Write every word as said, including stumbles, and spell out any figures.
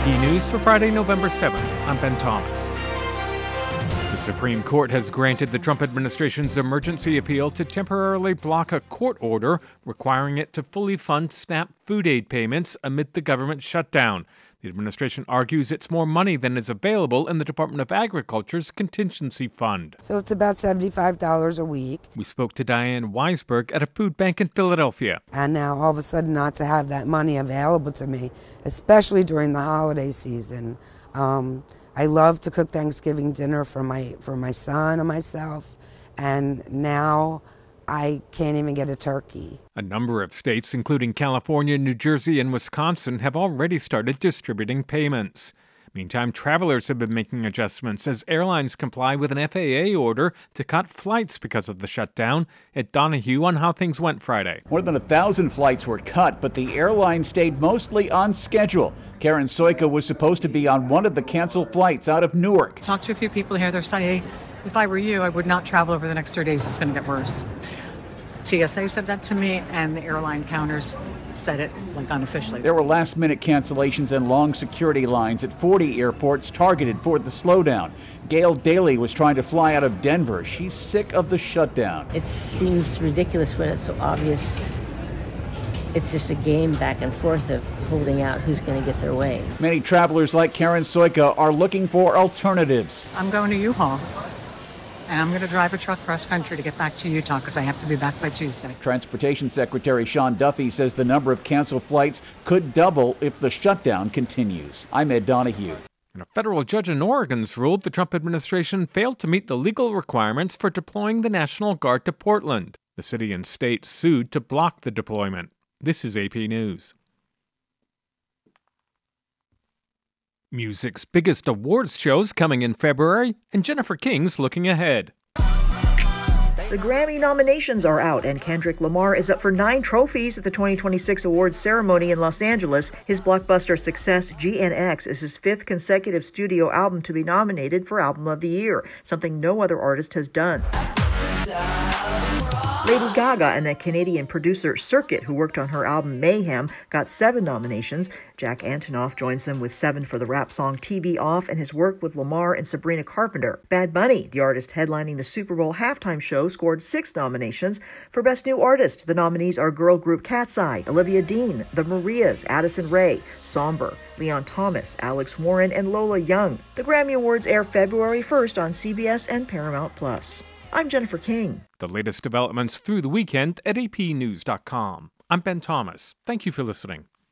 P News for Friday, November seventh. I'm Ben Thomas. The Supreme Court has granted the Trump administration's emergency appeal to temporarily block a court order requiring it to fully fund SNAP food aid payments amid the government shutdown. The administration argues it's more money than is available in the Department of Agriculture's contingency fund. So it's about seventy-five dollars a week. We spoke to Diane Weisberg at a food bank in Philadelphia. And now all of a sudden not to have that money available to me, especially during the holiday season. Um, I love to cook Thanksgiving dinner for my for my son and myself, and now I can't even get a turkey. A number of states, including California, New Jersey, and Wisconsin, have already started distributing payments. Meantime, travelers have been making adjustments as airlines comply with an F A A order to cut flights because of the shutdown. At Donahue on how things went Friday. More than a thousand flights were cut, but the airline stayed mostly on schedule. Karen Soika was supposed to be on one of the canceled flights out of Newark. Talked to a few people here. They're saying, if I were you, I would not travel over the next three days. It's going to get worse. T S A said that to me, and the airline counters said it, like, unofficially. There were last-minute cancellations and long security lines at forty airports targeted for the slowdown. Gail Daly was trying to fly out of Denver. She's sick of the shutdown. It seems ridiculous when it's so obvious. It's just a game back and forth of holding out who's going to get their way. Many travelers like Karen Soika are looking for alternatives. I'm going to U-Haul, and I'm going to drive a truck cross country to get back to Utah because I have to be back by Tuesday. Transportation Secretary Sean Duffy says the number of canceled flights could double if the shutdown continues. I'm Ed Donahue. And a federal judge in Oregon's ruled the Trump administration failed to meet the legal requirements for deploying the National Guard to Portland. The city and state sued to block the deployment. This is A P News. Music's biggest awards shows coming in February, and Jennifer King's looking ahead. The Grammy nominations are out, and Kendrick Lamar is up for nine trophies at the twenty twenty-six awards ceremony in Los Angeles. His blockbuster success, G N X, is his fifth consecutive studio album to be nominated for Album of the Year, something no other artist has done. Lady Gaga and the Canadian producer Circuit, who worked on her album Mayhem, got seven nominations. Jack Antonoff joins them with seven for the rap song T V Off and his work with Lamar and Sabrina Carpenter. Bad Bunny, the artist headlining the Super Bowl halftime show, scored six nominations. For Best New Artist, the nominees are girl group Cat's Eye, Olivia Dean, The Marias, Addison Rae, Somber, Leon Thomas, Alex Warren, and Lola Young. The Grammy Awards air February first on C B S and Paramount Plus. I'm Jennifer King. The latest developments through the weekend at A P news dot com. I'm Ben Thomas. Thank you for listening.